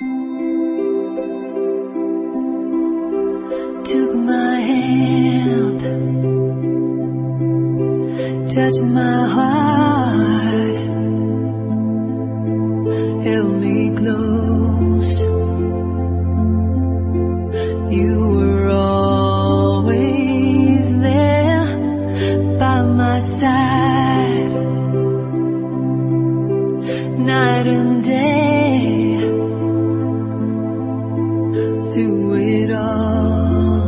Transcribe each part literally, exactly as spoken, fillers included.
Took my hand, touched my heart, held me close. You were always there by my side, night and day, through it all.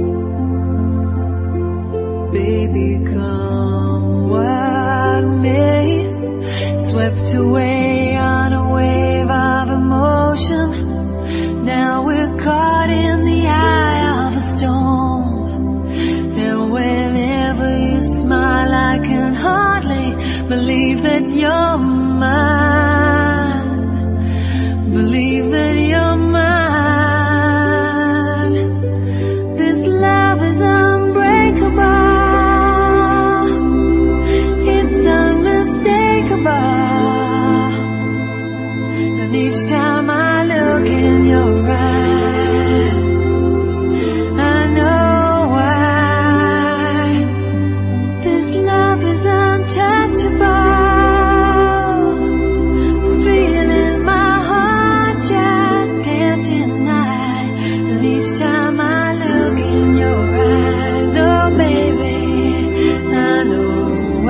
Baby, come what may, swept away on a wave of emotion. Now we're caught in the eye of a storm, and whenever you smile I can hardly believe that you're mine, believe that you're mine. This love is unbreakable, it's unmistakable, and each time I look in your eyes, I know why. This love is untouchable, feeling my heart just can't deny. And each time I look in your eyes, oh baby, I know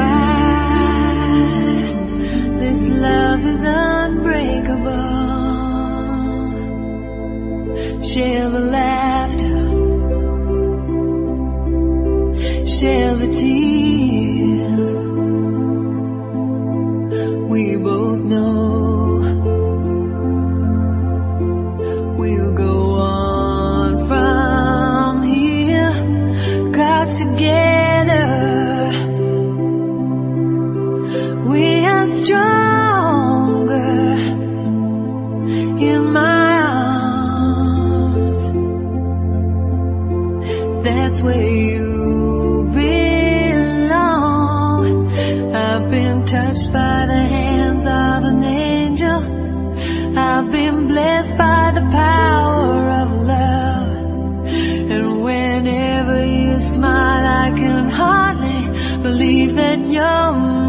why. This love is unbreakable. Share the laughter, share the tears. We both know we'll go on from here, 'cause together we are stronger in my arms. That's where you belong. I've been touched by the hands of an angel. I've been blessed by the power of love. And whenever you smile I can hardly believe that you're